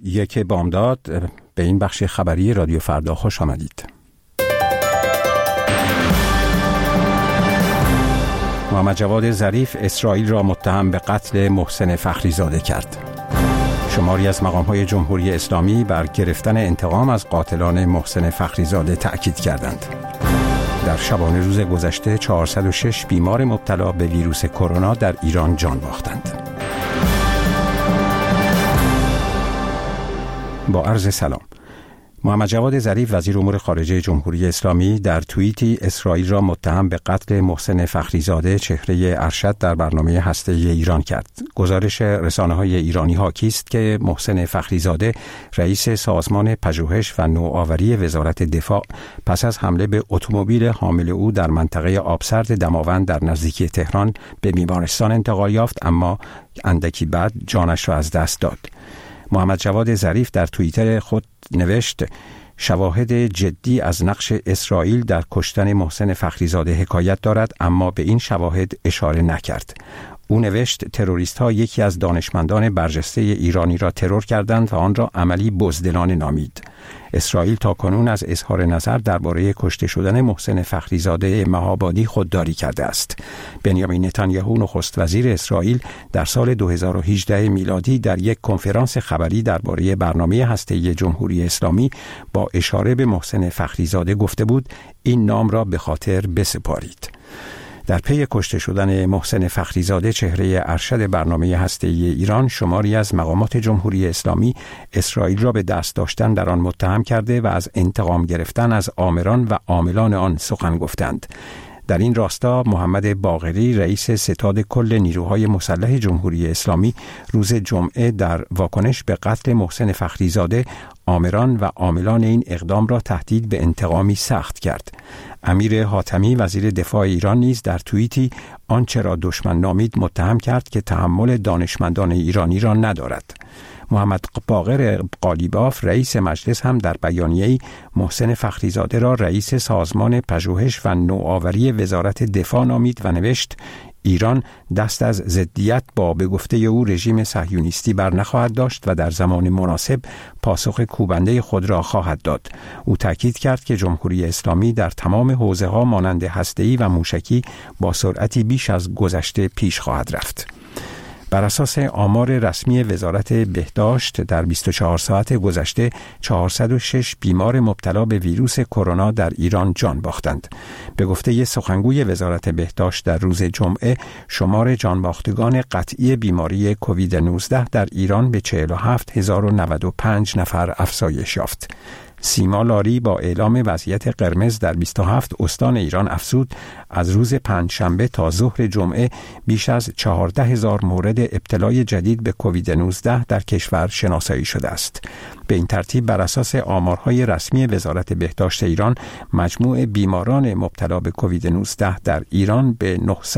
یک بامداد به این بخش خبری رادیو فردا خوش آمدید. محمد جواد ظریف اسرائیل را متهم به قتل محسن فخریزاده کرد. شماری از مقام‌های جمهوری اسلامی بر گرفتن انتقام از قاتلان محسن فخریزاده تأکید کردند. در شبانه روز گذشته 406 بیمار مبتلا به ویروس کرونا در ایران جان باختند. با عرض سلام. محمد جواد ظریف وزیر امور خارجه جمهوری اسلامی در توییتی اسرائیل را متهم به قتل محسن فخریزاده چهره ارشد در برنامه هسته‌ای ایران کرد. گزارش رسانه‌های ایرانی حاکی است که محسن فخریزاده رئیس سازمان پژوهش و نوآوری وزارت دفاع پس از حمله به اتومبیل حامل او در منطقه آبسرد دماوند در نزدیکی تهران به بیمارستان انتقال یافت، اما اندکی بعد جانش را از دست داد. محمد جواد ظریف در توییتر خود نوشت: شواهد جدی از نقش اسرائیل در کشتن محسن فخریزاده حکایت دارد، اما به این شواهد اشاره نکرد. او نوشت: تروریست‌ها یکی از دانشمندان برجسته ایرانی را ترور کردند و آن را عملی بزدلانه نامید. اسرائیل تاکنون از اظهار نظر درباره کشته شدن محسن فخریزاده مهابادی خودداری کرده است. بنیامین نتانیاهو نخست وزیر اسرائیل در سال 2018 میلادی در یک کنفرانس خبری درباره برنامه هسته‌ای جمهوری اسلامی با اشاره به محسن فخریزاده گفته بود: این نام را به خاطر بسپارید. در پی کشته شدن محسن فخریزاده چهره ارشد برنامه هسته‌ای ایران، شماری از مقامات جمهوری اسلامی اسرائیل را به دست داشتن در آن متهم کرده و از انتقام گرفتن از آمران و عاملان آن سخن گفتند. در این راستا محمد باقری رئیس ستاد کل نیروهای مسلح جمهوری اسلامی روز جمعه در واکنش به قتل محسن فخریزاده آمران و عاملان این اقدام را تهدید به انتقامی سخت کرد. امیر حاتمی وزیر دفاع ایران نیز در توییتی آنچه را دشمن نامید متهم کرد که تحمل دانشمندان ایرانی را ندارد. محمد باقر قالیباف رئیس مجلس هم در بیانیه‌ای محسن فخریزاده را رئیس سازمان پژوهش و نوآوری وزارت دفاع نامید و نوشت: ایران دست از ضدیت با به گفته او رژیم صهیونیستی بر نخواهد داشت و در زمان مناسب پاسخ کوبنده خود را خواهد داد. او تاکید کرد که جمهوری اسلامی در تمام حوزه‌ها مانند هسته‌ای و موشکی با سرعتی بیش از گذشته پیش خواهد رفت. بر اساس آمار رسمی وزارت بهداشت در 24 ساعت گذشته 406 بیمار مبتلا به ویروس کرونا در ایران جان باختند. به گفته سخنگوی وزارت بهداشت در روز جمعه، شمار جانباختگان قطعی بیماری کووید 19 در ایران به 47095 نفر افزایش یافت. سیما لاری با اعلام وضعیت قرمز در 27 استان ایران افزود: از روز پنجشنبه تا ظهر جمعه بیش از 14,000 مورد ابتلای جدید به کووید 19 در کشور شناسایی شده است. به این ترتیب بر اساس آمارهای رسمی وزارت بهداشت ایران، مجموع بیماران مبتلا به کووید 19 در ایران به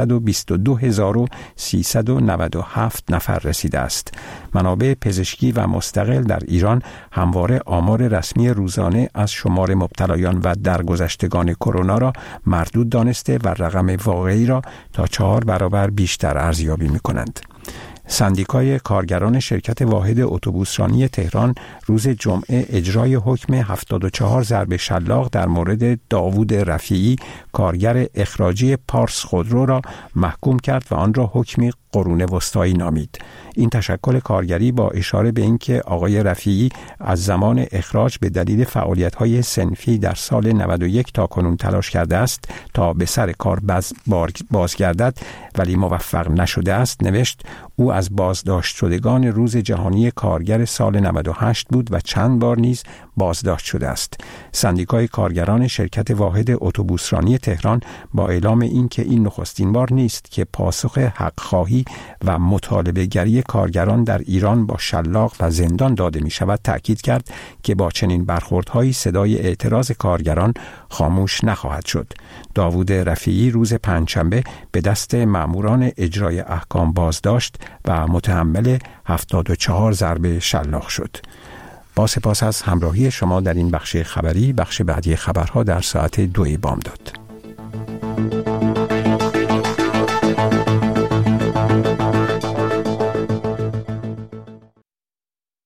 922,397 نفر رسیده است. منابع پزشکی و مستقل در ایران همواره آمار رسمی روزانه از شمار مبتلایان و درگذشتگان کرونا را مردود دانسته و رقم واقعی را تا 4 برابر بیشتر ارزیابی می‌کنند. سندیکای کارگران شرکت واحد اتوبوسرانی تهران روز جمعه اجرای حکم 74 ضرب شلاق در مورد داوود رفیعی، کارگر اخراجی پارس خودرو را محکوم کرد و آن را حکمی قرون وسطایی نامید. این تشکل کارگری با اشاره به اینکه آقای رفیعی از زمان اخراج به دلیل فعالیت‌های صنفی در سال 91 تا کنون تلاش کرده است تا به سر کار بازگردد ولی موفق نشده است، نوشت: او از بازداشت شدگان روز جهانی کارگر سال 98 بود و چند بار نیز بازداشت شده است. سندیکای کارگران شرکت واحد اتوبوسرانی تهران با اعلام اینکه این نخستین بار نیست که پاسخ حق خواهی و مطالبه گری کارگران در ایران با شلاق و زندان داده می شود، تأکید کرد که با چنین برخوردهایی صدای اعتراض کارگران خاموش نخواهد شد. داوود رفیعی روز پنجشنبه به دست مأموران اجرای احکام بازداشت و متحمل 74 ضرب شلاق شد. با سپاس از همراهی شما در این بخش خبری. بخش بعدی خبرها در ساعت 2 بامداد.